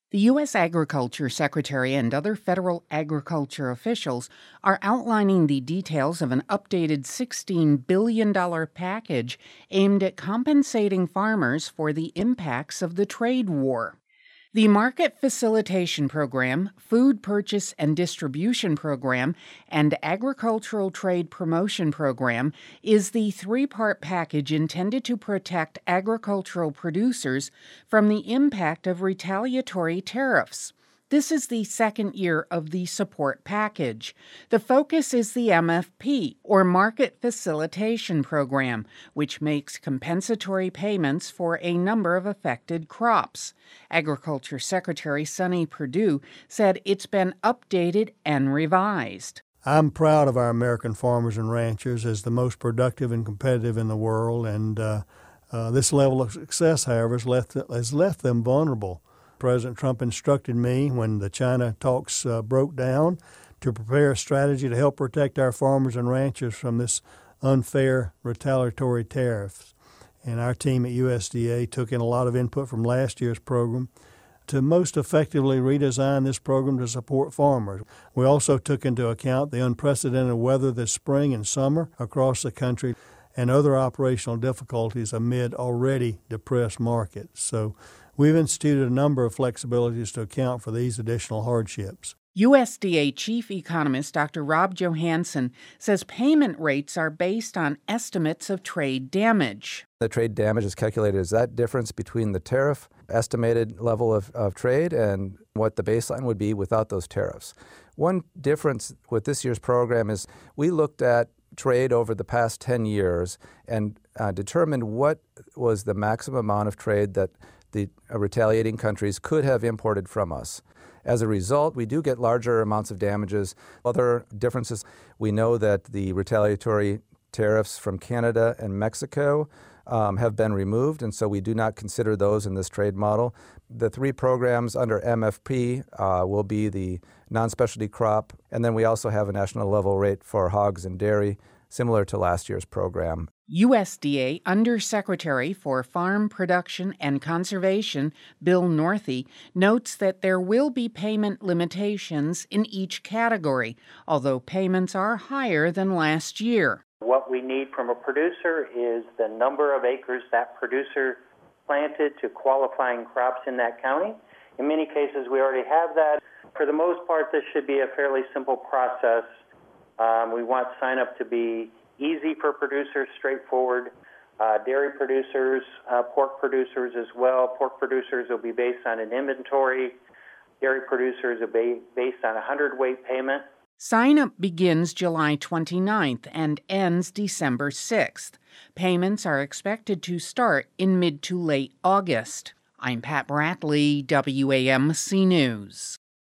The U.S. Agriculture Secretary and other federal agriculture officials are outlining the details of an updated $16 billion package aimed at compensating farmers for the impacts of the trade war. The Market Facilitation Program, Food Purchase and Distribution Program, and Agricultural Trade Promotion Program is the three-part package intended to protect agricultural producers from the impact of retaliatory tariffs. This is the second year of the support package. The focus is the MFP, or Market Facilitation Program, which makes compensatory payments for a number of affected crops. Agriculture Secretary Sonny Perdue said it's been updated and revised. I'm proud of our American farmers and ranchers as the most productive and competitive in the world, and this level of success, however, has left them vulnerable. President Trump instructed me when the China talks broke down to prepare a strategy to help protect our farmers and ranchers from this unfair retaliatory tariffs. And our team at USDA took in a lot of input from last year's program to most effectively redesign this program to support farmers. We also took into account the unprecedented weather this spring and summer across the country and other operational difficulties amid already depressed markets. So we've instituted a number of flexibilities to account for these additional hardships. USDA Chief Economist Dr. Rob Johansson says payment rates are based on estimates of trade damage. The trade damage is calculated as that difference between the tariff estimated level of trade and what the baseline would be without those tariffs. One difference with this year's program is we looked at trade over the past 10 years and determined what was the maximum amount of trade that the retaliating countries could have imported from us. As a result, we do get larger amounts of damages. Other differences, we know that the retaliatory tariffs from Canada and Mexico have been removed, and so we do not consider those in this trade model. The three programs under MFP will be the non-specialty crop, and then we also have a national level rate for hogs and dairy, similar to last year's program. USDA Undersecretary for Farm Production and Conservation, Bill Northey, notes that there will be payment limitations in each category, although payments are higher than last year. What we need from a producer is the number of acres that producer planted to qualifying crops in that county. In many cases, we already have that. For the most part, this should be a fairly simple process. We want sign-up to be easy for producers, straightforward. Dairy producers, pork producers as well. Pork producers will be based on an inventory. Dairy producers will be based on a 100-weight payment. Sign-up begins July 29th and ends December 6th. Payments are expected to start in mid to late August. I'm Pat Bradley, WAMC News.